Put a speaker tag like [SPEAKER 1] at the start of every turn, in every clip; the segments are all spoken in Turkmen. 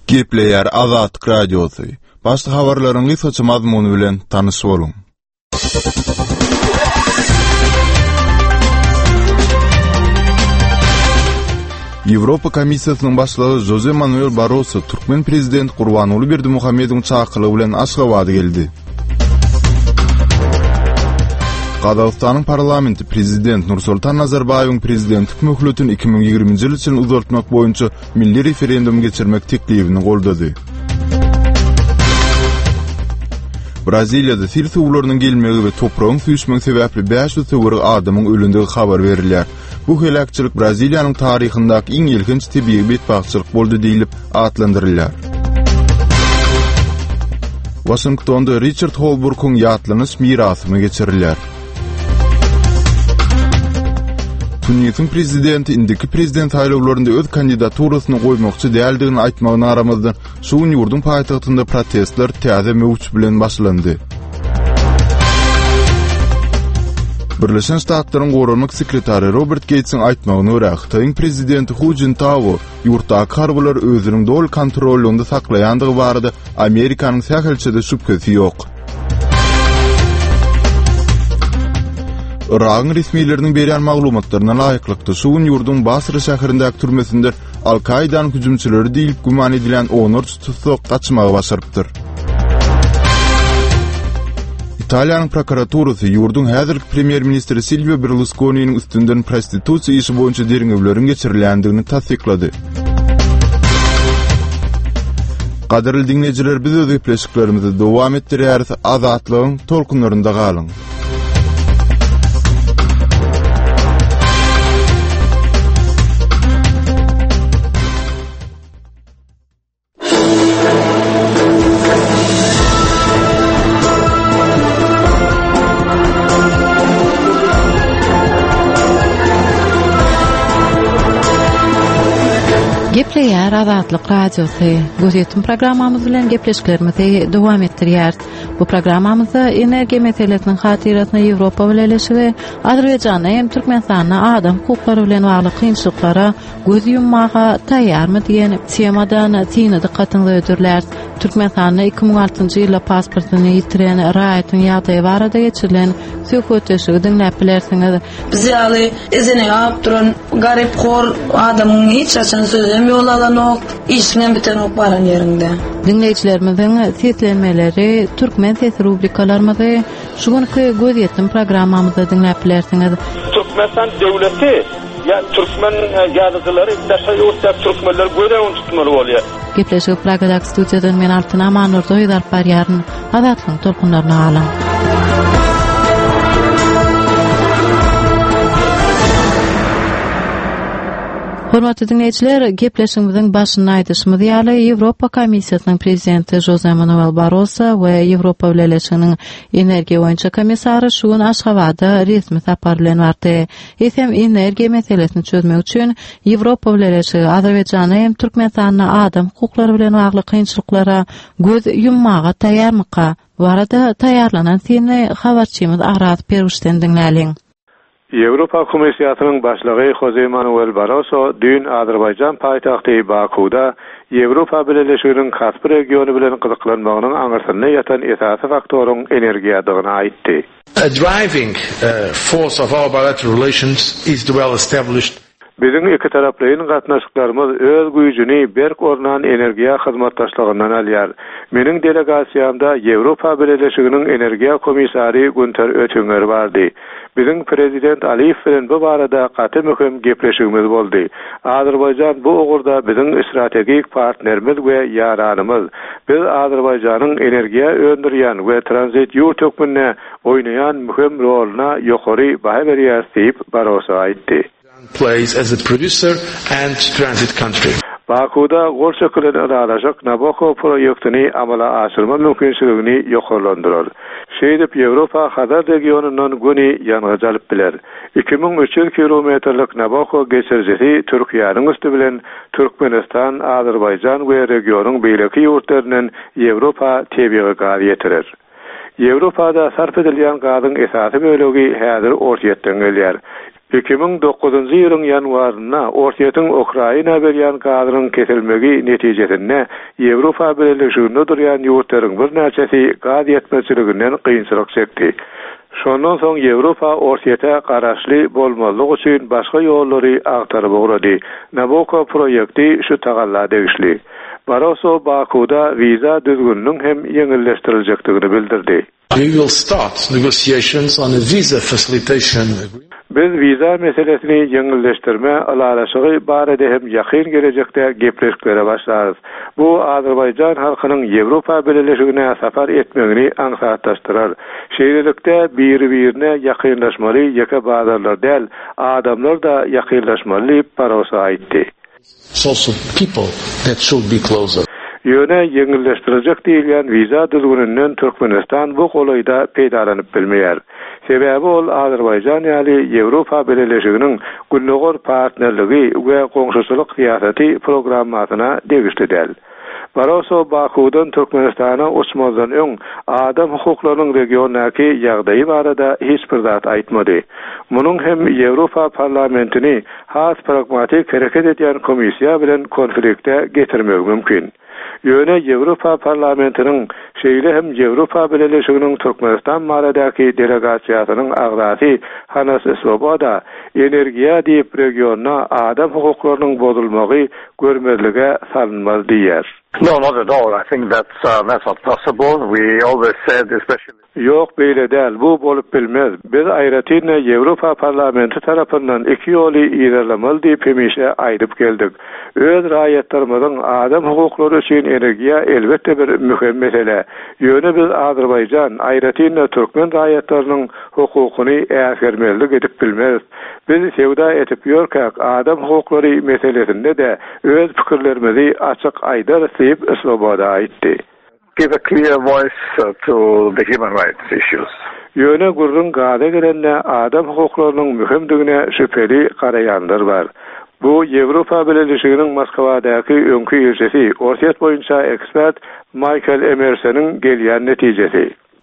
[SPEAKER 1] Gepleýär Azatlyk Radiosu. Başly habarlaryň gysgaça mazmuny bilen tanyşyp bolun. Ýewropa Komissiýasynyň başlygy Jose Manuel Barroso Türkmen prezident Gurbanoğlu Berdimuhammedowyň çakyrygy bilen Aşgabatda geldi. Qazaqstanyň parlamenti prezident Nursultan Nazarbayewiň prezidentlik möhletini 2020-nji ýyl üçin uzartmak boýunça milli referendum geçirmek teklifini goldady. Braziliýada sel suwlarynyň gelmegi we topragyň süýşmegi sebäpli 500 adamyň ölündigi habar berilýär. Bu helakçylyk Braziliýanyň taryhyndaky iň ilginç tebii betbagçylyk boldy diýilip atlandyrylýar. Washingtonda Richard Holbrooke'un ýatlanys mirasyny geçirilýär. Tunisiýanyň prezidenti indiki prezident saýlawlarynda öz kandidaturasyny goýmakçy däldigini aýtmagyna aramazdan şu ýurdun paýtagtynda protestler täze mewç bilen başlandy. Birleşen Ştatlaryň Gorunmak sekretary Robert Gates'in aýtmagyna görä, Xitoýnyň prezidenti Hu Jintao ýurtdaky harbylar özüniň dol kontrolünde saklaýandygy barada Amerikanyň sähelçede şüphesi ýok. Irak'ın resmilerinin berýän maglumatlaryna laýyklykda şuň ýurdun Basra şäherindäki türmesinde Al-Kaidanyň hüjümçileri diýilip guman edilen 14 tutsok gaçmagy başarypdyr. Italiýanyň prokuraturasy ýurdun häzirki premier ministri Silvio Berlusconi'niň üstünden prostitusiýa işi boýunça deriňewleriň geçirilýändigini tasdiklady. Gaderli dinleyijiler, biz öz gepleşiklerimizi dowam etdirýäris. Azatlygyň tolkunlarynda galyň.
[SPEAKER 2] Gepleýär Azatlyk Radiosu. Gözetdim programmamyz bilen gepleşiklerimizi dowam etdirýär. Bu programmamyzda energiýa meselesiniň hatirasyna Ýewropa bileşigi, Azerbaýjanyň hem Türkmenistanyň adam hukuklary bilen bagly kynçylyklara göz yummaga taýýarmy diýen temadan tiňi dikkatyňy ödürler. Türkmenistanyň 2006-njy ýylda pasportyny ýitiren raýatyň ýagdaýy barada geçirilen söhbetleşigi dinläp bilersiňiz.
[SPEAKER 3] Biz ýaly izini aýyp duran garip hor adamyň hiç açan sözem ýol alanok, işiňen biten ok baran ýerinde.
[SPEAKER 2] Dinleýijilerimiziň seslenmeleri Türkmen ses rubrikalarymyzy şugunky gözetdim programmamyzda dinläp bilersiňiz.
[SPEAKER 4] Türkmenistan döwleti ya Türkmen ýazgylary daşaýy Türkmenler göreň tutmaly bolýar.
[SPEAKER 2] Gepleşik Pragadak studiýadan men Artyn Amanur doýdar barýaryn Azatlyň tolkunlaryna alan. Hormatly dinleýijiler, gepleşigimiziň başyny aýdyşymyz ýaly Ýewropa Komissiýasynyň prezidenti Jose Manuel Barroso we Ýewropa Birleşiginiň energiýa boýunça komissary şuň Aşgabatda resmi sapar bilen bardy. Hem energiýa meselesini çözmek üçin Ýewropa Birleşigi Azerbaýjany hem Türkmenistanyň adam hukuklary bilen bagly kynçylyklara göz yummaga taýýarmyka? Barada taýýarlanan seni habarçymyz Araz Peruşden dinläliň.
[SPEAKER 5] Ýewropa Komissiýasynyň başlygy Jose Manuel Barroso dün Azerbaýjan paýtagty Bakuda Ýewropa Birleşiginiň Kaspy regiony bilen gyzyklanmagynyň aňyrsyna ýatan esasy faktoryň energiýadygyny aýtdy.
[SPEAKER 6] A driving force of our bilateral relations is the well-established.
[SPEAKER 5] Bizim iki taraplyň gatnaşyklarymyz öz güýjüni berk ornan energiýa hyzmatdaşlygyndan alýar. Meniň delegasiýamda Ýewropa Birleşiginiň energiýa komissary Günter Oettinger bardy. Bizim prezident Aliýew bilen bu barada gaty möhüm gepleşigimiz boldy. Azerbaýjan bu ugurda bizim strategik partnerimiz we ýaranymyz. Biz Azerbaýjanyň energiýa öndürýän we transit ýurt tökmünde oýnaýan möhüm roluna ýokary baha berýär diýip Barroso aýtdy.
[SPEAKER 6] Plays as a producer and transit country.
[SPEAKER 5] Bakuda gorçakylan aralaşyk Nabucco proýektini amala aşyrma mümkinçiligini ýokarlandyrar. Şeýdip Ýewropa Hazar regionundan göni ýangy jalyp biler. 2300 kilometrlik Nabucco geçirjisi Türkiýanyň üstü bilen Türkmenistan, Azerbaýjan we regionyň beýleki ýurtlarynyň Ýewropa tebigy gazy ýetirer. Ýewropada sarf edilýän gazyň esasy bölegi häzir ortaýetden gelýär. 2009-njy ýylyň ýanwaryna Ortaýatyň Ukraina berýän gazynyň kesilmegi netijesinde Ýewropa Birleşiginde durýan ýurtlaryň bir näçesi gaz ýetmezçiliginden kynçylyk çekdi. Şondan soň Ýewropa Ortaýata garaşly bolmalyk üçin başga ýollary agtaryp urady. Nabucco projekti şu tagalla degişli. Barroso Bakuda viza düzgünlüğün hem ýeňilleşdirilejekdigini bildirdi.
[SPEAKER 6] We will start negotiations on a visa facilitation agreement.
[SPEAKER 5] Biz viza meselesini ýeňilleşdirme alalaşygy barada hem ýakyn gelecekde gepleşiklere başlarys. Bu Azerbaýjan halkynyň Ýewropa Birleşigine safar etmegini aňsatlaşdyrar. Şeýlelikde bir-birine ýakynlaşmaly ýeke bazarlar däl, adamlar da ýakynlaşmaly Barroso aýtdy.
[SPEAKER 6] Also people that should be closer.
[SPEAKER 5] Ýöne ýeňilleşdirilejek diýilýän viza düzgününden Türkmenistan bu golaýda peýdalanyp bilmeýär. Sebäbi ol Azerbaýjan ýaly Ýewropa Birleşiginiň günnägör partnerligi we goňşuçylyk syýasaty programmasyna degişli däl. Barroso Bakudan Türkmenistana uçmazdan öň adam hukuklarynyň regiondaky ýagdaýy barada hiç bir zat aýtmady. Munyň hem Ýewropa parlamentini has pragmatik hereket edýän komissiýa bilen konflikte getirmek mümkin. Ýöne Ýewropa parlamentiniň şeýle hem Ýewropa Birleşiginiň Türkmenistan maradaky delegasiýasynyň agzasy Hanas Swoboda energiýa diýip regiona adam hukuklarynyň bozulmagy görmezlige salynmaz diýer.
[SPEAKER 7] No, not at all. I think that's not possible. We always said, especially...
[SPEAKER 5] Yok, beýle däl, bu bolup bilmez. Biz aýratyny Ýewropa parlamenti tarapyndan iki ýoly ilerlemeli diýip hemişe aýdyp geldik. Öz raýatlarymyzyň adam hukuklary üçin energiýa elbetde bir mühim mesele. Ýöne biz Azerbaýjan aýratyny türkmen raýatlarynyň hukukyny ähermerlik edip bilmez. Biz sewda etip ýörkäk adam hukuklary meselesinde de öz pikirlerimizi açyk aýdar diýip Swoboda aýtdy.
[SPEAKER 7] Give a clear voice to the human rights issues.
[SPEAKER 5] Ýöne gurrun gada gelende adam hukuklarynyň mühimdigine şüpheli garaýanlar bar. Bu Ýewropa Birleşiginiň Moskwadaky öňkü ýerjesi, Ortaýat boýunça ekspert Michael Emerson'yň gelýän netijesi.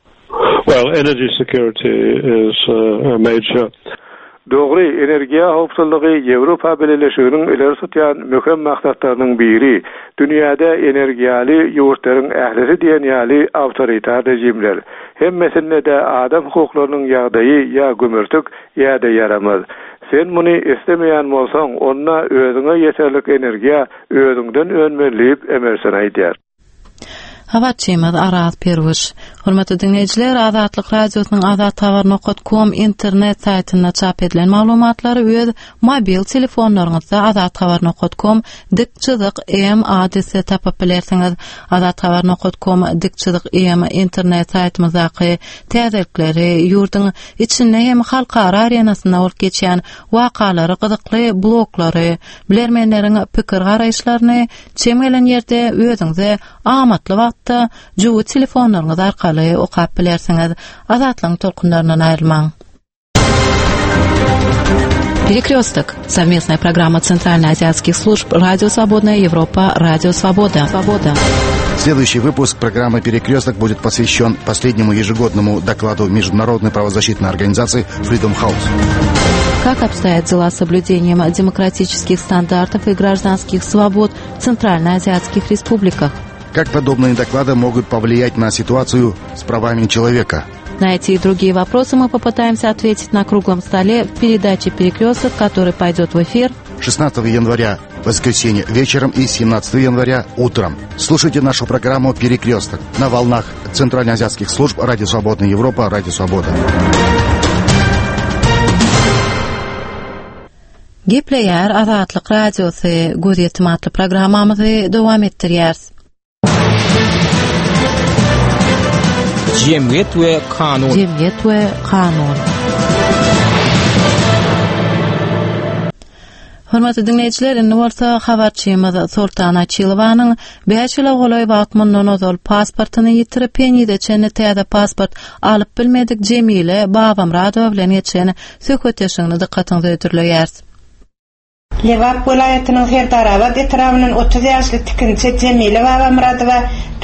[SPEAKER 8] Well, energy security is a major.
[SPEAKER 5] Dogry, energiýa howpsuzlygy Ýewropa Birleşiginiň ileri tutýan möhüm maksatlarynyň biri. Dünýäde energiýaly ýurtlaryň ählisi diýen ýaly awtoritar rejimler. Hemmesinde de adam hukuklarynyň ýagdaýy ýa gömürtük ýa-da yaramaz. Sen muny istemeýän bolsaň, onda özüňe ýeterlik energiýa özüňden önmeliyip Emerson aýdýar.
[SPEAKER 2] Havatçymyz Araz Perwiş. Hormatly dinleýijiler, Azatlyk radiosynyň azathabar.com internet saýtyna çap edilen maglumatlary öz mobil telefonlaryňyzda azathabar.com /em adresi tapyp bilersiňiz. Azathabar.com /em internet saýtymyzdaky täzelikleri ýurduň içinde hem halkara arenasyna olup geçýän wakalary, gyzykly bloklary, bilermenleriň pikir garaýşlaryny çemgelen ýerde özüňize amatly wagtda juwy telefonlaryňyz arkaly okap bilersiňiz. Azatlyň tolkunlaryndan aýrylmaň. Перекрёсток. Совместная программа Центральноазиатских служб «Радио Свободная Европа», «Радио Свобода».
[SPEAKER 9] Следующий выпуск программы «Перекрёсток» будет посвящен последнему ежегодному докладу международной правозащитной организации Freedom House.
[SPEAKER 2] Как обстоят дела с соблюдением демократических стандартов и гражданских свобод в центральноазиатских республиках?
[SPEAKER 9] Как подобные доклады могут повлиять на ситуацию с правами человека?
[SPEAKER 2] На эти и другие вопросы мы попытаемся ответить на круглом столе в передаче «Перекрёсток», который пойдет в эфир
[SPEAKER 9] 16 января, воскресенье, вечером и 17 января утром. Слушайте нашу программу «Перекрёсток» на волнах Центральноазиатских служб «Радио Свободная Европа», «Радио Свобода».
[SPEAKER 2] Gepleýär Azatlyk radiosy gözýetim atly programmamyzy dowam etdirýär.
[SPEAKER 10] Cemiyet ve kanun.
[SPEAKER 2] Hormatly dinleýijiler, indi bolsa habarçymyz Sultan Açylowanyň 5 ýyla golaý wagtyndan ozal pasportyny ýitirip penide çenli täze pasport alyp bilmedik Jemile Babam Radow bilen geçen söhbetleşigini dikkatiňize ýetirýär.
[SPEAKER 11] Lewap welaýatynyň Herdarabad etrawynyň 30 ýaşly tikinçi Jemile Babam Radow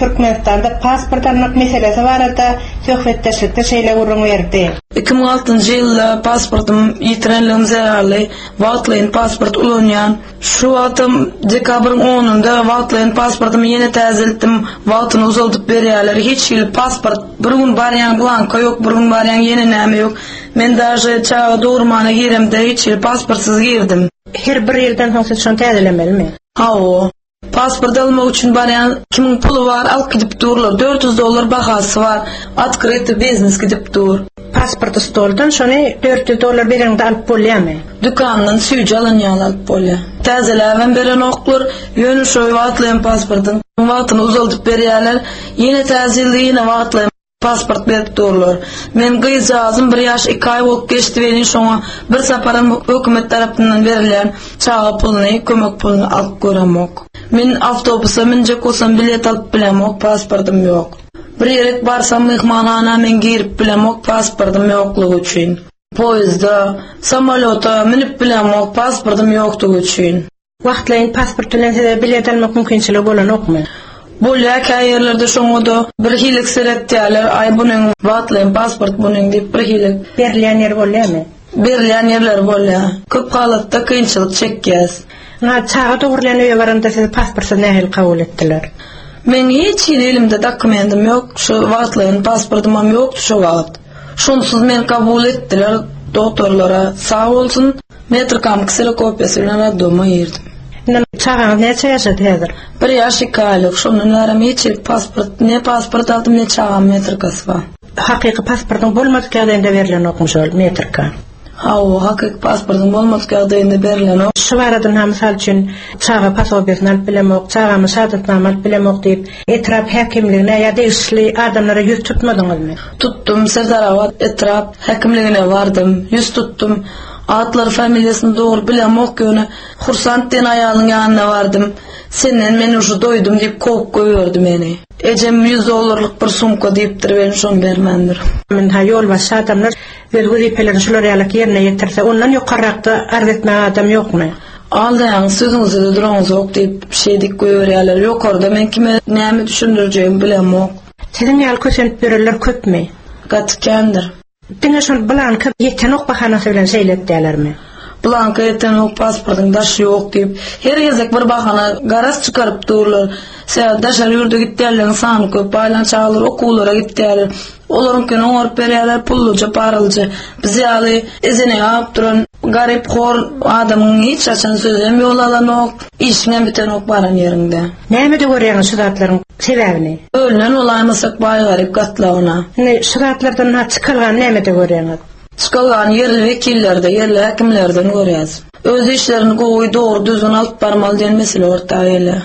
[SPEAKER 11] Türkmenistan'da pasport almak meselesi var da töhfetteşlikte şeyle urun verdi.
[SPEAKER 3] 2006 yılda pasportum yitirenliğim zararlı. Vatlayın pasport ulanyan. Şu atım dekabrın 10'unda vatlayın pasportumu yeni tazilttim. Vatını uzaldıp beriyalar. Hiç yıl pasport. Bir gün bariyan blanka yok. Bir gün bariyan yeni näme yok. Men daje çağa doğurmana giremde hiç yıl pasportsuz girdim.
[SPEAKER 11] Her bir yıldan sonra şunu tazilemeli mi?
[SPEAKER 3] Ha o. Pasport almak için bariyan kimin pulu var alıp gidip dururlar. $400 bahası var. Открытый biznes gidip dur.
[SPEAKER 11] Pasportu stoldan şonu $400 berende alıp bolýarmy?
[SPEAKER 3] Dükkandan süýje alanýan alıp bolýar. Täzeläben beren oklar ýöne şoý wagtlayan pasportun wagtyny uzaldyp berýärler. Ýene täzildi ýene wagtlayan pasport berip dururlar. Men gyzazym 1 ýaş 2 ay bolup geçdi benim şoňa bir saparym hökümet tarapyndan berilen çağa puluny, kömek puluny alyp göremok. Men awtobusa minjek bolsam bilet alyp bilemok, pasportum ýok. Bir ýerek barsam mehmanhana men girip bilemok, pasportum ýoklugy üçin. Poyezda, samolyota minip bilemok, pasportum ýoklugy üçin.
[SPEAKER 11] Wagtlaýyn pasport bilen size bilet almak mümkinçiligi bolanokmy?
[SPEAKER 3] Bolýar ki ýerlerde şoňda bir hilik seretdiler, ay bunyň wagtlaýyn pasport bunyň diýip bir hilik
[SPEAKER 11] berilýän ýer bolýarmy?
[SPEAKER 3] Berilýän ýerler bolýar. Köp halatda kynçylyk çekýäs.
[SPEAKER 11] Çağa dogurlan öýe baranda sizi pasportsuz nähil kabul etdiler?
[SPEAKER 3] Men hiç elimde dokumentim ýok, şu wagtlaýyn pasportum ýok şu wagt. Şonsuz men kabul etdiler doktorlara. Sağ bolsun, metrikam kserokopiýasy bilen adama ýerdim.
[SPEAKER 11] Çağın neçe yaşadı hazır?
[SPEAKER 3] 1 ýaş 2 aylyk. Şonunlaram hiç pasport, ne pasport aldım ne çağın metrikasy bar.
[SPEAKER 11] Hakyky pasportun bolmadyk ýagdaýynda berilen okmuş ol metrika.
[SPEAKER 3] Ha o hakyky pasportun bolmadyk ýagdaýynda berilen ok.
[SPEAKER 11] Şu baradan ha mysal üçin çağa pasobiýetini alyp bilemok, çağa şahadatnama alyp bilemok diýip etrap häkimligine ýa-da işli adamlara ýüz tutmadyňyzmy?
[SPEAKER 3] Tuttum, Serdarawat etrap häkimligine bardym, ýüz tuttum. Atlar familiýasyny dogry bilemok ýöne Hursant den aýalyň ýanyna bardym. Senden men uşu doýdum diýip kop goýurdy meni. Ejem $100 bir sumka diýipdir, ben şonu bermendir.
[SPEAKER 11] Men ha ýol başy adamlar özgüri pelerini şular ýalyk ýerine ýetirse, ondan ýokarrakda arzetme adam ýokmy?
[SPEAKER 3] Aldaýan sözüňizde duraňyz ok diýip şeýdik goýurýarlar. Ýokarda men kime näme düşündirjegimi bilemok.
[SPEAKER 11] Siziň ýaly kösenip berenler köpmi?
[SPEAKER 3] Gatkendir.
[SPEAKER 11] Diňe şol blanka ýeten ok bahanasy bilen şeýletdilermi?
[SPEAKER 3] Blanka ýeten ok pasportyň daşy ýok diýip her ýezek bir bahana garaz çykaryp dururlar. Sen daşar ýurde gitdiler, sany köp, aýlan çağlar okuwlara gitdiler. Olarynkine oňar berýärler pulluja, paralja. Biz ýaly ezine ýap duran garip hor adamyň hiç açan sözem ýol alanok, işiňe biten ok baran ýerinde.
[SPEAKER 11] Näme de görýäňiz şu zatlaryň sebäbini?
[SPEAKER 3] Ölnen olaymasak baý garip gatlawyna.
[SPEAKER 11] Şu zatlardan çykalgan näme de görýäňiz?
[SPEAKER 3] Çykalgan yerli wekillerde, yerli häkimlerden görýäs. Öz işlerini gowy dogry düzgün alyp barmaly diýen mesele ortaga gelýär.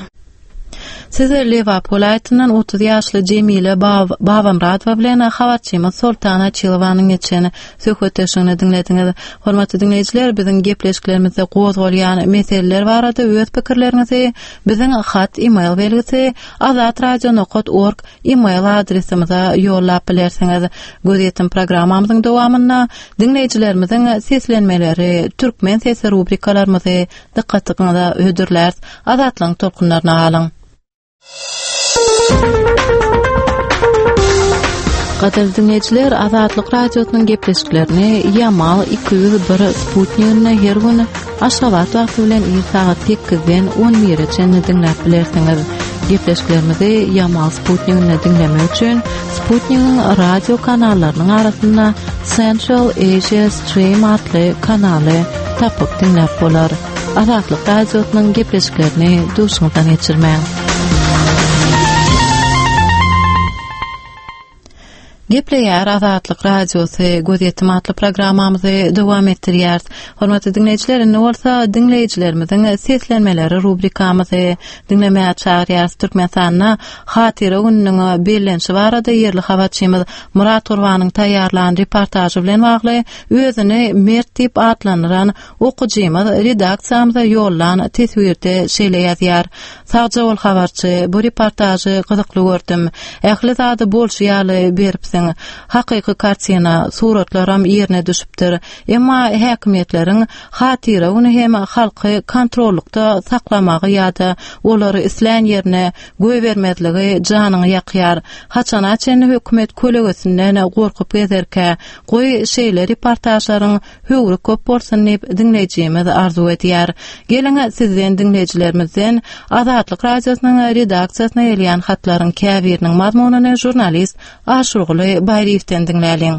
[SPEAKER 2] Sizler Liverpool aýtyndan 30 ýaşly Jemile Bawamradova bilen habarçymy Sultana Çylwanyň geçen söhbetleşigini dinlediňiz. Hormatly dinleýijiler, biziň gepleşiklerimizde gozgalýan meseleler barada öz pikirlerinizi biziň hat email belgisi azatradio.org email adresimize ýollap bilersiňiz. Gözetim programmamyzyň dowamyna dinleýijilerimiziň seslenmeleri, türkmen sesi rubrikalarymyzy dikkatinize ödürler. Azatlyň tolkunlaryna alyň. Gaderli dinleyijiler, Azatlyk radiosynyň gepleşiklerini Yamal 201 Sputnik'ne her gün aşgabat wagty bilen saat 8-den 11-çe dinläp bilersiňiz. Gepleşiklerimizi Yamal Sputnik'ne dinlemek üçin Sputnik'in radio kanallarynyň arasynda Central Asia Stream adly kanaly tapyp dinläp bolar. Azatlyk radiosynyň gepleşiklerini duşuňdan geçirmeň. Gepleýär Azatlyk radiosy gözetim adly programmamyzy dowam etdirýär. Hormatly dinleýijiler, indi bolsa dinleýijilerimiziň seslenmeleri rubrikamyzy dinlemäge çagyrýar. Türkmenistanyň hatyra gününiň bellenşi barada ýerli habarçymyz Murat Turwanyň taýýarlanan reportajy bilen bagly özüni Mert diýip adlandyran okujymyz redaksiýamyza ýollan teswirde şeýleýär. Sagja ol habarçy bu reportajy gyzykly gördüm. Ähli zady bolşy ýaly berip diýersiň, hakyky kartina suratlaram ýerine düşüpdir. Emma häkimetleriň hatyra uny hem halky kontrollukda saklamagy ýa-da olary isleýän ýerine göý bermedligi janyny ýakýar. Haçanaçen hökümet kölegesinden gorkup gezerkä, goý şeýle reportajlaryň höwri köp bolsun diýip dinleýijimiz arzu edýär. Geliň sizden dinleýijilerimizden Azatlyk radiosynyň redaksiýasyna gelýän hatlaryň käbiriniň mazmunyny jurnalist Aşurguly Baýriýewden dinläliň.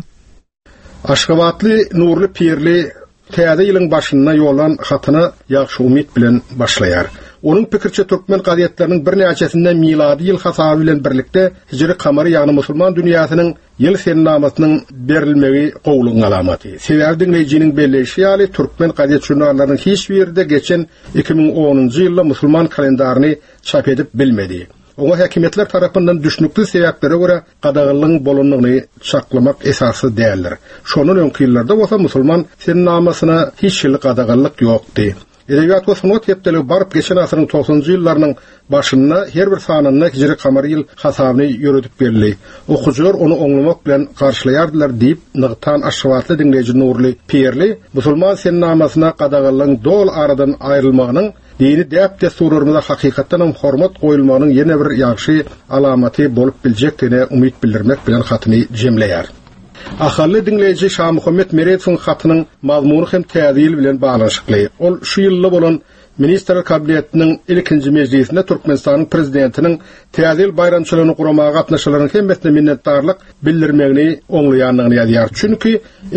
[SPEAKER 12] Aşgabatly Nurly Pirli täze ýylyň başyna ýolan hatyny ýagşy umyt bilen başlaýar. Onun pikirçe Türkmen gazetlerinin bir näçesinden miladi yıl hasaby bilen birlikde hicri kamary ýagny musulman dünýäsiniň ýyl sennamasynyň berilmegi gowluň alamaty. Sebäbi dinleýijiniň belleşi ýaly Türkmen gazet jurnallarynyň hiç birinde geçen 2010-njy ýylda musulman kalendaryny çap edip bilmedi. Oňa häkimetler tarapyndan düşnükli sebäplere görä gadaglygyň bolunlygyny saklamak esasy däldir. Şonun öňki ýyllarda bolsa musulman sennamasyna hiç ýyl gadaglyk ýokdy. Edebiyat we sanat hepdeli barıp geçen asyryň 90-njy ýyllarynyň başyna her bir sanyna hicri kamary ýyl hasabyny ýöredip berildi. Okujular onu oňlamak bilen garşylaýardylar diýip nygtan aşgabatly dinleýiji Nurly Pirli musulman sennamasyna gadaglygyň dol aradan aýrylmagynyň dini däp desturlarymyza hakykatdan hem hormat goýulmagynyň ýene bir ýagşy alamaty bolup biljekdigine umyt bildirmek bilen hatyny jemleýär. Ahally dinleýiji Şah Muhammed Meredowyň hatynyň mazmuny hem täzil bilen baglanşykly. Ol şu ýylda bolan Ministrler Kabinetiniň ilkinji mejlisinde Türkmenistanyň prezidentiniň täzil bayramçylygyny guramaga gatnaşylaryň hemmesine minnetdarlyk bildirmegini oňlaýanlygyny ýazýar. Çünki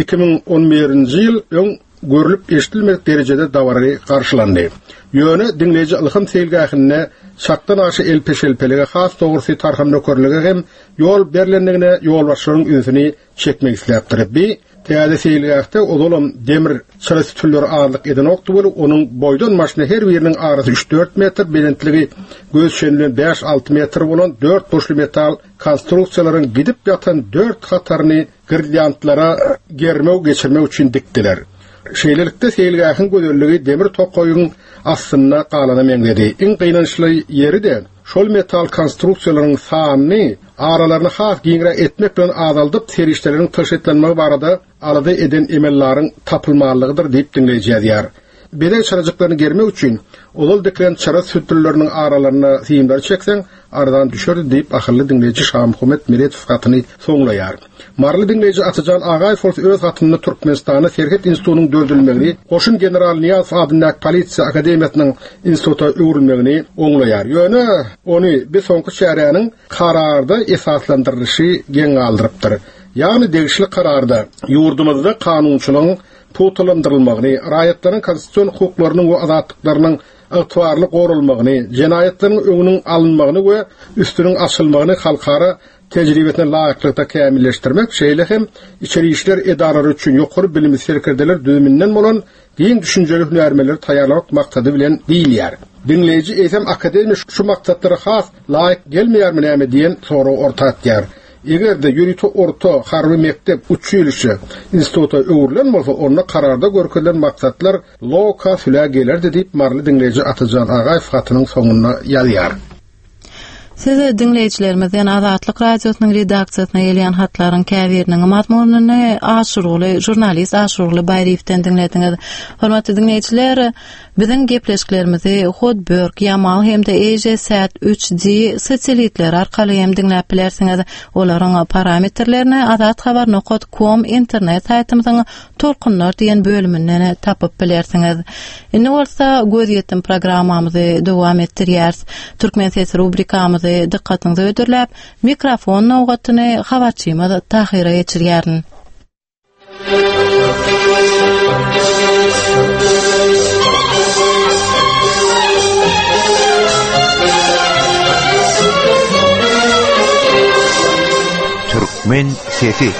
[SPEAKER 12] 2011-nji ýyl öň görülüp eşitilmedik derejede dawary garşylandy. Ýöne dinleýiji Ilham Seýilgähine çakdan aşy elpeşelpelige has dogrusy tarhan nökerligi hem ýol berlendigine ýol başlaryň ünsini çekmek isläpdir. Bi täze Seýilgähde odolam demir çyrasy türleri ağırlyk eden okdy bolup onuň boýdan maşyna her biriniň arasy 3-4 metr, belentligi göz şenliğinden 5-6 metr bolan 4 boşly metal konstruksiýalaryň gidip ýatan 4 hataryny giryantlara germew geçirmek üçin dikdiler. Şeýlelikde Seýilgähiň gözelligi demir tokoýyň astyna galana meňledi. Iň gynançly ýeri de şol metal konstruksiýalaryň sanyny aralaryny has giňre etmek bilen azaldyp serişleriň taşytlanmagy barada arada eden emellaryň tapylmalygydyr diýip dinleýiji ýazýar. Bele çarajyklaryny germek üçin olal deklen çara sütürleriniň aralaryna siýimler çekseň aradan düşer diýip ahyrly dinleýiji Şah Muhammed Meredow hatyny soňlaýar. Marly dinleýiji Atajan Agaýew öz hatyny Türkmenistana Serhet Institutynyň döldürilmegini, Goşun general Niýaz adyny polisiýa akademiýasynyň instituta öwrülmegini oňlaýar. Ýöne ony bir soňky şäheriniň kararda esaslandyrylyşy geň aldyrypdyr. Ýagny degişli kararda ýurdumyzda kanunçylygyň putulandyrylmagyny, raýatlaryň konstitusiýon hukuklarynyň we azatlyklarynyň ygtybarly gorulmagyny, jenaýetlaryň öňüniň alynmagyny we üstüniň açylmagyny halkara tejribetine laýyklykda kämilleşdirmek, şeýle hem içeri işler edaralary üçin ýokary bilim serkerdeler düýmünden bolan giň düşünjeli hünärmeleri taýýarlamak maksady bilen diýilýär. Dinleýiji eýsem akademik şu maksatlary has laýyk gelmeýärmi näme diýen soraw ortatýar. Egerde ýürüti orta harby mektep uçýylşy instituta öwrülen bolsa, onda kararda görkelen maksatlar loka süle gelerdi diýip marly dinleýiji Atajan Agaýew hatynyň soňuna ýazýar.
[SPEAKER 2] Siz dinleýijilerimizden Azatlyk radiosynyň redaksiýasyna gelýän hatlaryň käbiriniň mazmunyny Aşurguly jurnalist Aşurguly Baýriýewden dinlediňiz. Hormatly dinleýijiler, biziň gepleşiklerimizi Hodberg, Yamal hemde EJ-Sat 3G satelitler arkaly hem dinläp bilersiňiz. Olaryň parametrlerini azathabar.com internet saýtymyzyň tolkunlar diýen bölümünden tapyp bilersiňiz. Indi bolsa göz ýetdim programmamyzy dowam etdirýäris. Türkmen sesi rubrikamyzy dikkatinizi ödürläp, mikrofon nowgatyny habarçymyz Tahira geçirýärin.
[SPEAKER 13] Türkmen sesi.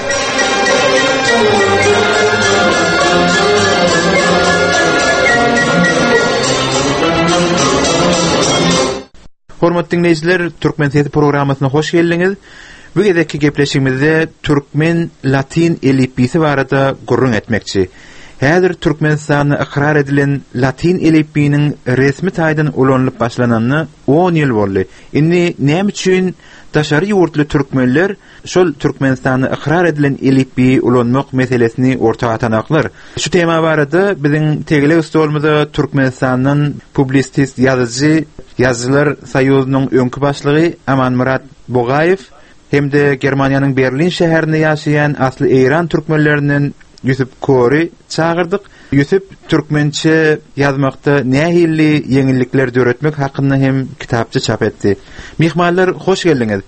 [SPEAKER 13] Hormatly dinleyijiler, Türkmen sesi programmasyna hoş geldiňiz. Bu gezeki gepleşigimizde Türkmen Latin elipisi barada gurrun etmekçi. häzir Türkmenistanyny ikrar edilen Latin elifbiniň resmi taýdan ulanlyp başlananyny 10 ýyl boldy. Indi näme üçin daşary ýurtly türkmenler şol Türkmenistanyny ikrar edilen elifbi ulanmak meselesini ortaga atanaklar. Şu tema barada biziň tegele ustalmyda Türkmenistanyň publisist ýazyjy Ýazgylar Soýuzynyň öňkü başlygy Aman Murat Bogaýew hemde Germaniýanyň Berlin şäherinde ýaşaýan asly Eýran türkmenlerinden Yusuf Kori çağırdık. Yusuf türkmençe yazmakta nähilli ýeňillikler döretmek hakynda hem kitapça çap etdi. Mihmanlar hoş geldiňiz.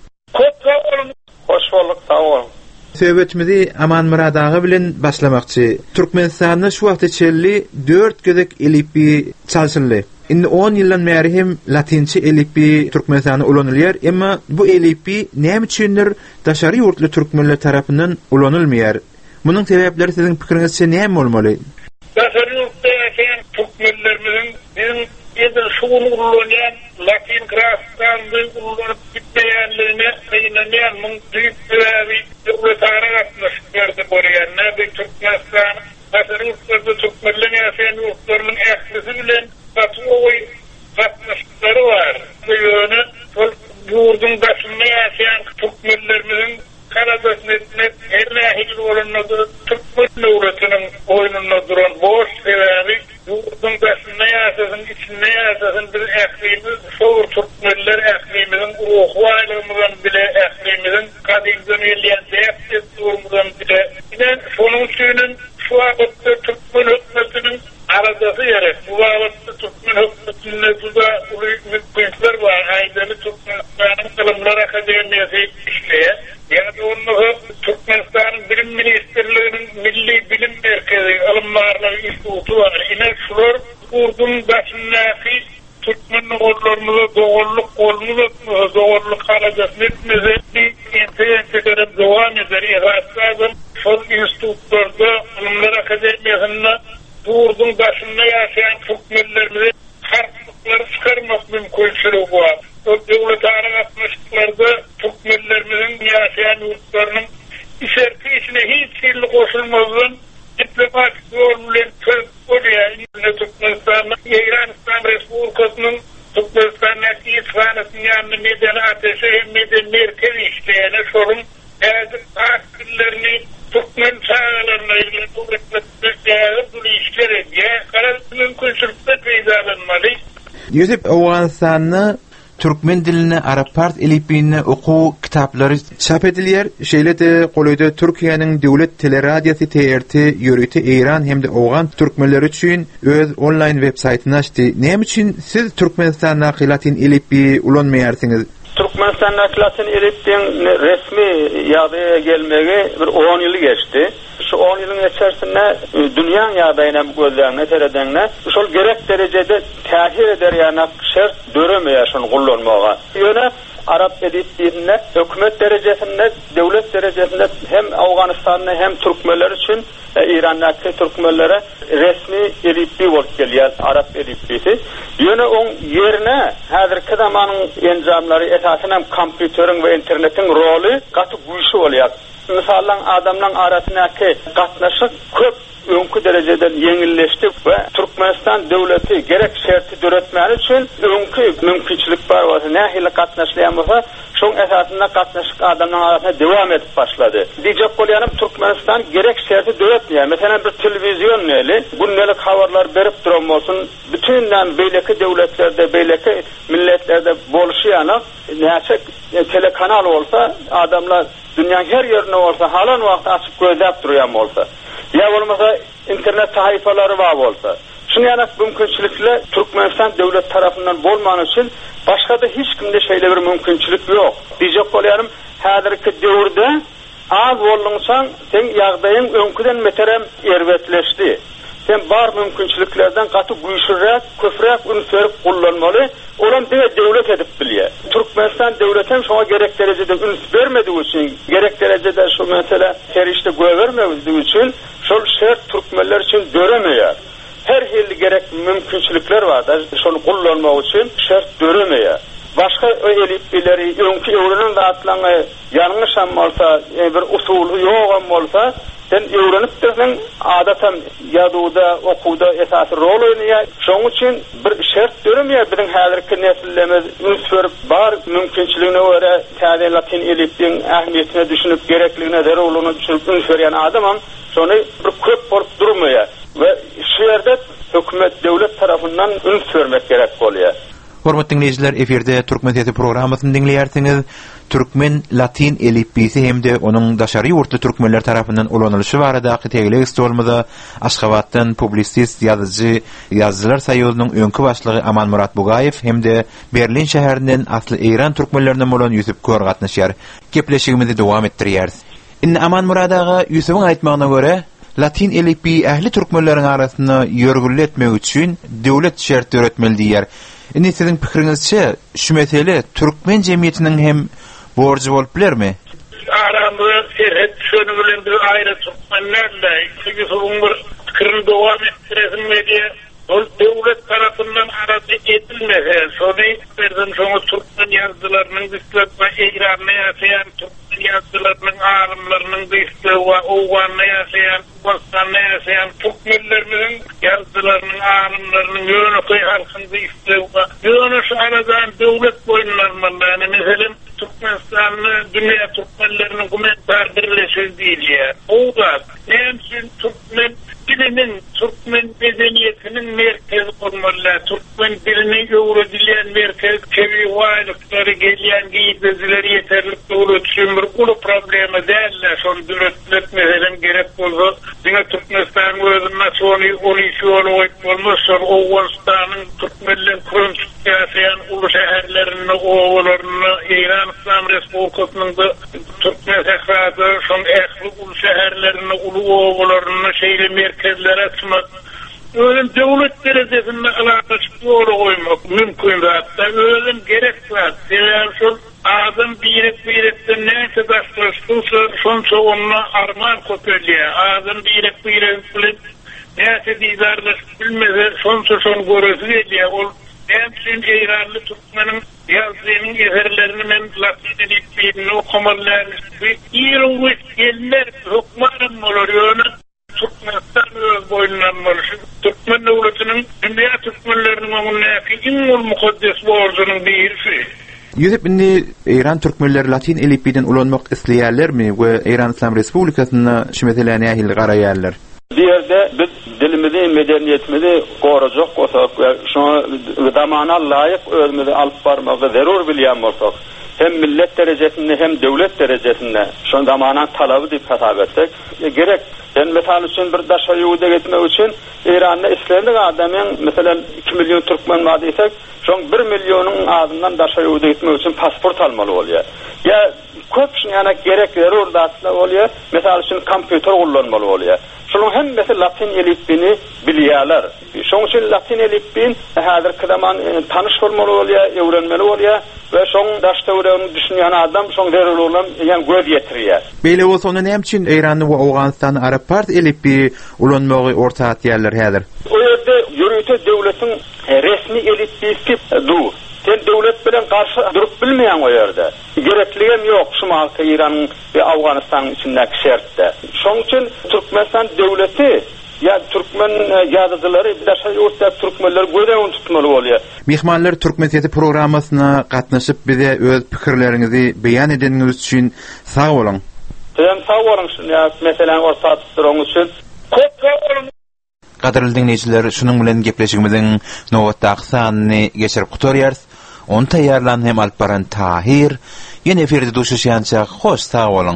[SPEAKER 4] Hoş bulduk, sağ olun.
[SPEAKER 13] Söhbetimizi Aman Murat ağa bilen başlamakçy. Türkmenistanyň şu wagt içerli 4 gözek elifbi çalşynly. Indi 10 ýyldan beri hem latinçe elifbi Türkmenistanyna ulanylýar, emma bu elifbi näme üçindir daşary ýurtly türkmenler tarapyndan ulanylmaýar? Munyň sebäpleri siziň pikiriňizçe näme bolmaly?
[SPEAKER 4] Daşary ýurtda ýaşaýan türkmenlerimiň bizim edil şuwuny ulanýan latin grafikasyny ulanyp gitmeýänligine ýynanýan muň düýp sebäbi döwletara gatnaşyklarda bolýan. Näme Türkmenistan daşary ýurtlarda türkmenler ýaşaýan ýurtlarynyň ählisi bilen Batuoy gatnaşyklary var. Bu ýöne ýurdun başynda ýaşaýan türkmenlerimiň Karadasnetne her nähili bolanyny türkmen döwletiniň oýnuna duran boş sebäbi ýurdun başynda ýaşaýan içinde ýaşaýan bir ählimiz şol türkmenler ählimizin ruhy aýlymydan bile ählimizin kadymdan ýylýan däpet durumdan bile inen şonuň üçin şu wagtda türkmen hökümetiniň aradasy ýerek. Bu wagtda türkmen hökümetine tuda mümkinler bar. Aýdany Türkmenistanyň Ilimler Akademiýasy işleýär. Ýa-da onu Türkmenistanyň Bilim Ministrliginiň Milli Bilim Merkezi Ilimler Institutu bar. Ine şular urdun başyndaky türkmen oğullarymyza dogurluk golmuza dogurluk halajasyny etmezdi. Entegre dowam eder. Ýa-da şol institutlarda Ilimler Akademiýasyna urdun başynda ýaşaýan türkmenlerimizi harplyklary çykarmak mümkinçiligi bar. Döwletara gatnaşyklarda türkmenlerimizin ýaşaýan ýurtlarynyň işerki içine hiç ýyly goşulmadan diplomatik ýol bilen bolýan Türkmenistanyň Eýranistan Respublikasynyň Türkmenistanyň İsfahan'yň medeni ateşi medeni merkezi işleýän şolun äzirlerini Türkmen çağlarına ilgili bu işlere karar mümkinçilikler peýda bolmaly.
[SPEAKER 13] Yusuf Awganistanyň Türkmen diline Arapart elifbine okuw kitaplary çap edilýär. Şeýle-de goýda Türkiýanyň döwlet teleradiosi TRT ýörüti Eýran hemde Awgan türkmenleri üçin öz online web saýtyny açdy. Näme üçin siz Türkmenistanyň latin elifbi ulanmaýarsyňyz?
[SPEAKER 4] Türkmenistan Latin elifbiniň resmi ýagdaýa gelmegi bir 10 ýyl geçdi. Şu 10 ýylyň içerisinde dünýä ýagdaýyna gözlemne teredenle şol gerek derejede täsir eder ýa-da şert döremeýär şonu gullanmaga. Ýöne Arap elifbine hökümet derejesinde, döwlet derejesinde hem Awganistanyň hem türkmenler üçin İran'daki Türkmenlere resmi elifbi bolup gelýär Arap elifbisi. Ýöne oň ýerine häzirki zamanyň enjamlary esasen kompýuteriň we internetiň roly gaty güýçli bolýar. Misalan adamlaryň arasyndaky gatnaşyk köp öňkü derejede ýeňilleşdi we Türkmenistan döwleti gerek şerti döretmäni üçin öňkü mümkinçilik bar bolsa nähili gatnaşlaýan bolsa şoň esasynda gatnaşyk adamlaryň arasynda dowam edip başlady. Diýjek bolýanym Türkmenistan gerek şerti döretmeýär. Meselem bir telewizion näli günnelik habarlar berip duran bolsun bütünden beýleki döwletlerde beýleki milletlerde bolşýan näçe telekanal bolsa adamlar dünýäň her ýerine bolsa halan wagt açyp gözläp durýan bolsa ya bolmasa internet sahypalary bar bolsa şunu ýa-da mümkinçilikler Türkmenistan döwlet tarapyndan bolmany üçin başga da hiç kimde şeýle bir mümkinçilik ýok. Diýjek bolýanym häzirki döwürde az bolsaň sen ýagdaýyň öňküden meterem erwetleşdi. Sen bar mümkinçiliklerden gaty güýçlürek, köprek ünsörüp kullanmaly. Olam döwlet edip bilýär. Türkmenistan döwletem şoňa gerek derejede üns bermediği üçin, gerek derejede şu mesele herişde göwermediği üçin şol şert türkmenler üçin döremeýär. Her hilli gerek mümkinçilikler bar da şonu kullanmak üçin şert döremeýär. başka elipleri önkü öwrenen zatlaryny ýalňyşam bolsa, bir usuly ýokam bolsa, sen öwrenip dersen adatan ýaduda, okuda esasy rol oýnaýar. Şoň üçin bir şert görmýär biziň häzirki nesillerimiz ünsürüp bar mümkinçiligine göre täze latin elipdiň ähmiýetine düşünüp gerekligine derewlugyny düşünüp ünsürýän adamam şonu bir köp bolup durmaýar we şu ýerde hökümet döwlet tarapyndan ünsürmek gerek bolýar.
[SPEAKER 13] Hormatly dinleyijiler, eferde Türkmen Sesi programasyny dinleýärsiňiz. Türkmen Latin elipbisi hemde onun daşary ýurtly türkmenler tarapyndan ulanylýşy barada tegelik stolmada Aşgabatdan publisist ýazyjy Ýazgylar Soýuzynyň öňkü başlygy Aman Murat Bugaýew hemde Berlin şäherinden asly Eýran türkmenlerinden bolan Ýusuf Kör gatnaşýar. Gepleşigimizi dowam etdirýäris. Inne Aman Murat aga Ýusufyň aýtmagyna görä, Latin elipbi ähli türkmenleriň arasynda ýörgüli etmek üçin döwlet şert öğretmeli diýär. Indi siziň pikiриňizçe şu mesele türkmen jemgyýetiniň hem borcu bolup bilermi?
[SPEAKER 14] Aramda serhet şonu bilen bir aýry türkmenlerle Ýusufyň bir pikirini dowam etdiresim diýe. Ol döwlet tarapyndan arady edilmese, şonu berden şoňa türkmen ýazgylarynyň diskletme eýranyny ýaşaýan türkmen ýazgylarynyň alymlarynyň diskletme owganyny ýaşaýan, bostanyny ýaşaýan türkmenleriň ýazgylarynyň alymlarynyň ýöneşi halkyny diskletme ýöneş aradan döwlet boýunlanmalarynı meselem Türkmenistan'ı dünya Türkmenlerinin komentar birleşir diýilýär. Owda näçe Türkmen dilinin, Türkmen medeniyetinin merkezi olmalı. Türkmen dilini öwredilen merkez kebi waýlykları gelýän giýdizileri ýeterlik dolu üçin bir ulu problemi däller. Şonu dürüstlük meselem gerek bolsa, diňe Türkmenistan özüň nasyony ýolu bolmasa, Owganistanyň Türkmenler ýaşaýan ulu şäherlerini, owlaryny Eýran İslam Respublikasynyň da Türkmen sehrada şol ähli ulu şäherlerini, ulu owlaryny şeýle merkezlere açmak, öyle döwlet derejesinde alakaçyk ýoly goýmak mümkin zatda, öyle gerek zat. Sebäbi şol adam birekden näçe başlaşdyrsa, şonça onu arman köpelýär. Adam bilen näçe diýdarlaşyp bilmese, şonça şonu göresi gelýär. Ol Emsin Eýranly türkmeniň ýazgynyň eserlerini men Latin elipbiini okumalarny ýylyk geller hukmaryn bolarýar. Türkmenistan öz boýunlanmaly. Türkmen döwletiniň dünýä türkmenleriniň öňündäki iň ul mukaddes borjunyň birisi.
[SPEAKER 13] Ýüzüp indi Eýran türkmenleri Latin elipbiinden ulanmak isleýärlermi we Eýran İslam Respublikasyna şu meseleni ähli garaýarlar?
[SPEAKER 4] Bir yerde biz dilimizi, medeniyetimizi korajak olsak ve şuna zamana layık özümüzü alıp barmakta zerur bilýän bolsak, hem millet derejesinde hem devlet derejesinde şu zamana talabı diýip hasap etsek, gerek ben mesal üçin bir daşa ýuwda gitmek üçin Eýranda islendik adamyň mesela 2 milyon türkmen bar diýsek, şoň 1 milyonyň adından daşa ýuwda gitmek üçin pasport almaly bolýar. Ya köp şuna gerek zerur datla bolýar, mesal üçin kompýuter gullanmaly bolýar. Şunun hemmesi Latin elipbini bilýärler. Şoň üçin Latin elipbin häzirki zaman tanyş bolmaly bolýar, öwrenmeli bolýar we şoň daşda öwrenip düşünýän adam şoň deruluglan ýani göz ýetirýär.
[SPEAKER 13] Beýle bolsa onda näme üçin Eýrany we Owganistany arapart elipbi ulanmagy orta atýarlar häzir?
[SPEAKER 4] O ýerde ýörüýte döwletiň resmi elipbisi du. Sen döwlet bilen garşy durup bilmeýän o ýerde. Gerekligem ýok şu malka Eýranyň we Awganistanyň içindäki şertde. Şoň üçin Türkmenistan döwleti ýa Türkmen ýazgylary daşa ýurtda türkmenler göreň tutmaly bolýar.
[SPEAKER 13] Mehmanlar Türkmen Sesi programasyna gatnaşyp bize öz pikirleriňizi beýan edeniňiz üçin sag bolun.
[SPEAKER 4] Sen sag bolun. Meselem orta tutdyryň üçin köp sag bolun.
[SPEAKER 13] Gaderli dinleyijiler, şunun bilen gepleşigimiziň nowatdaky sanyny geçirip gutarýarys. Onu taýýarlan hem alyp baran Tahir, ýene eferde duşuşýança hoş sag bolun.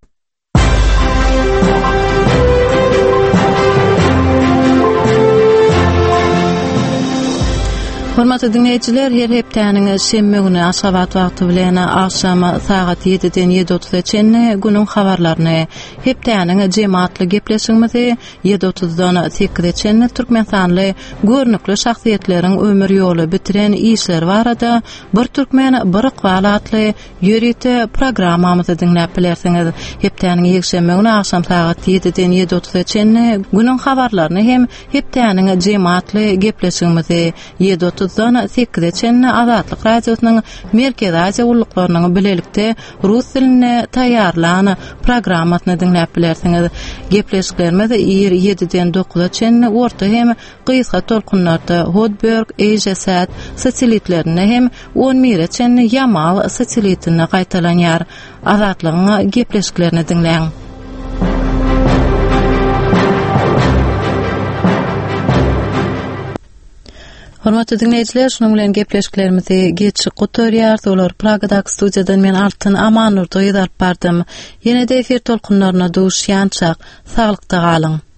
[SPEAKER 2] Hormatly dinleyijiler, her hepdeniň şemme güni Aşgabat wagty bilen akşam saat 7-den 7:30-çen günüň habarlaryny hepdeniň jemaatly gepleşigimizi 7:30-dan 8:00-çen Türkmenstanly görnükli şahsiýetleriň ömür ýoly bitiren işler barada bir türkmen bir ykbal atly ýörüýte programmamyzy dinläp bilersiňiz. Hepdeniň ýekşembe güni akşam saat 7-den 7:30-çen günüň habarlaryny hem hepdeniň jemaatly gepleşigimizi 7:30 30'dan 8'e Azatlyk radiosynyň Merkez Aziýa ulluklarynyň bilelikde rus diline taýýarlanan programmasyny dinläp bilersiňiz. Gepleşiklerimiz 7-den 9'a orta hem gysga tolkunlarda Hodberg, Ejesat satelitlerine hem 11'e Yamal satelitine gaýtalanýar. Azatlygyň gepleşiklerini dinleň. Hormatly dinleyijiler, şonuň bilen gepleşiklerimizi geçip gotorýar. Olar Pragadaky studiýadan men Altyn Amanur doýdap bardym. Ýene-de efir tolkunlaryna duşýançak. Saglykda galyň.